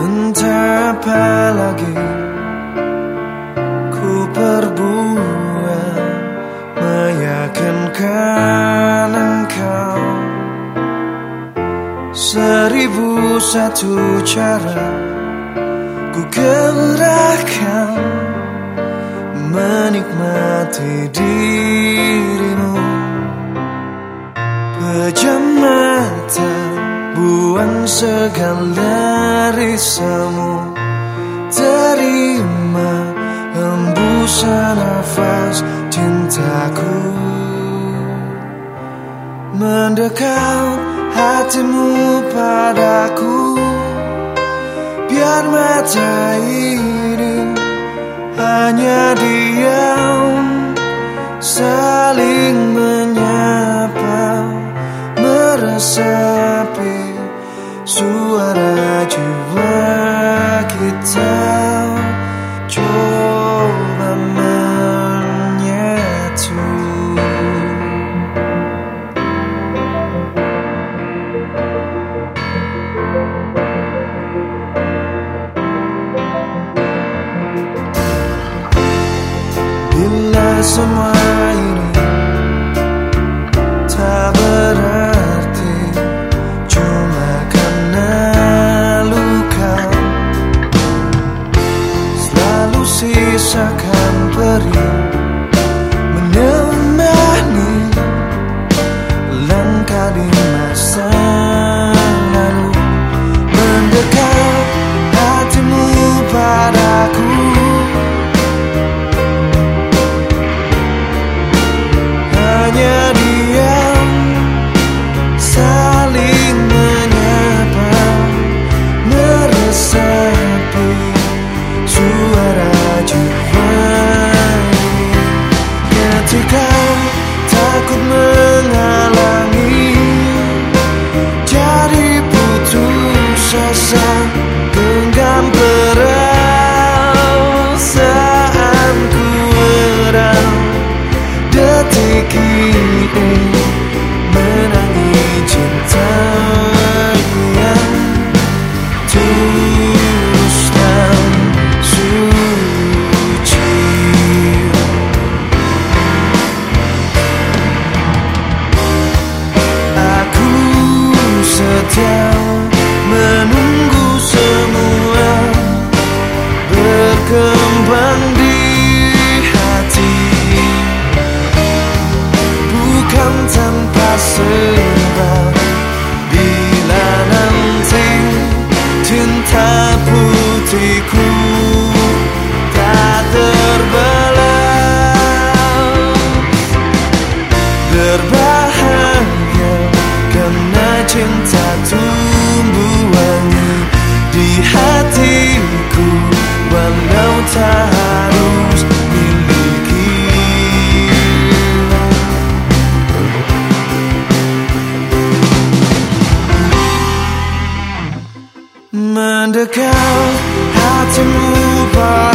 Entah apa lagi ku perbuat meyakinkan engkau. 1001 cara ku kerahkan menikmati dirimu. Pejam mata, buang segala risaumu, terima hembusan nafas cintaku. Mendekat hatimu padaku, biar mata ini hanya diam, saling menyapa, meresapi suara jiwa kita. Coba menyatu. Bila semua ini tak berarti, cuma karena luka, selalu sisakan perih menemani langkah di masa lalu. Mendekat hatimu padaku, hanya diam, saling menyapa, meresapi suara jiwa. Ketika takut menghalangi, jadi putus asa, genggam perasaanku erat. Detik ini menangi cinta yang tulus dan suci. Aku setia menunggu semua berkembang di hati, bukan tanpa sebab. Bila nanti cinta putihku tak terbalas, berbahagia karena cinta tumbuh wangi di hatiku, walau tak harus miliki. Mendekat hatimu